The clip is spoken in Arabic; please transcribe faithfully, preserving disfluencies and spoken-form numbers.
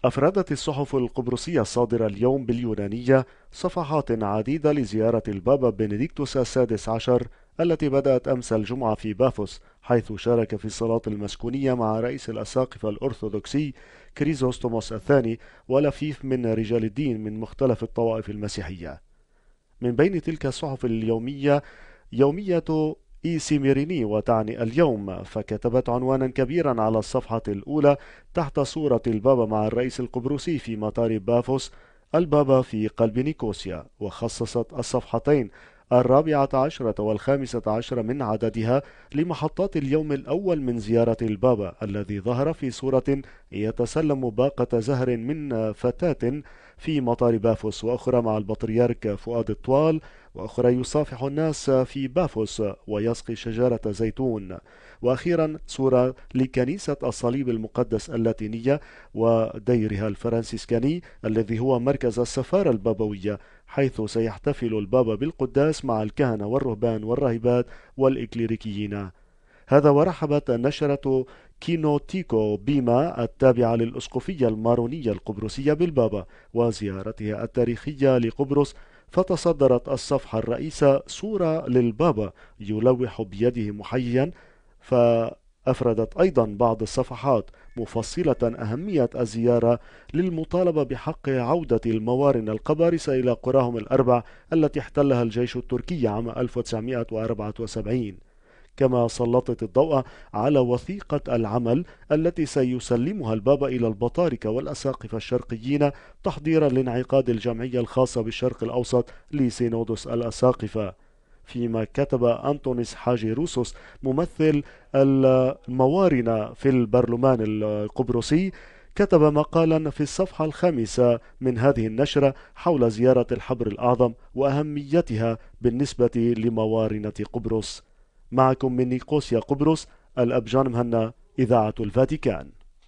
أفردت الصحف القبرصية الصادرة اليوم باليونانية صفحات عديدة لزيارة البابا بنديكتوس السادس عشر التي بدأت أمس الجمعة في بافوس، حيث شارك في الصلاة المسكونية مع رئيس الأساقفة الأرثوذكسي كريزوستوموس الثاني ولفيف من رجال الدين من مختلف الطوائف المسيحية. من بين تلك الصحف اليومية يومية إيسيميريني وتعني اليوم، فكتبت عنوانا كبيرا على الصفحة الأولى تحت صورة البابا مع الرئيس القبرصي في مطار بافوس: البابا في قلب نيكوسيا. وخصصت الصفحتين الرابعة عشرة والخامسة عشر من عددها لمحطات اليوم الأول من زيارة البابا، الذي ظهر في صورة يتسلم باقة زهر من فتاة في مطار بافوس، وأخرى مع البطريرك فؤاد الطوال، وأخرى يصافح الناس في بافوس ويسقي شجرة زيتون، وأخيرا صورة لكنيسة الصليب المقدس اللاتينية وديرها الفرنسيسكاني الذي هو مركز السفارة البابوية، حيث سيحتفل البابا بالقداس مع الكهنة والرهبان والراهبات والإكليريكيين. هذا ورحبت النشرة كينوتيكو بيما التابعة للأسقفية المارونية القبرصية بالبابا وزيارته التاريخية لقبرص، فتصدرت الصفحة الرئيسة صورة للبابا يلوح بيده محيا. فأفردت أيضا بعض الصفحات مفصلة أهمية الزيارة للمطالبة بحق عودة الموارن القبارصة إلى قراهم الأربع التي احتلها الجيش التركي عام ألف وتسعمائة وأربعة وسبعين. كما سلطت الضوء على وثيقة العمل التي سيسلمها البابا إلى البطاركة والأساقفة الشرقيين تحضيرا لانعقاد الجمعية الخاصة بالشرق الأوسط لسينودوس الأساقفة. فيما كتب أنطونيس حاجي روسوس ممثل الموارنة في البرلمان القبرصي، كتب مقالا في الصفحة الخامسة من هذه النشرة حول زيارة الحبر الأعظم وأهميتها بالنسبة لموارنة قبرص. معكم من نيقوسيا قبرص، الأب جان مهنا، إذاعة الفاتيكان.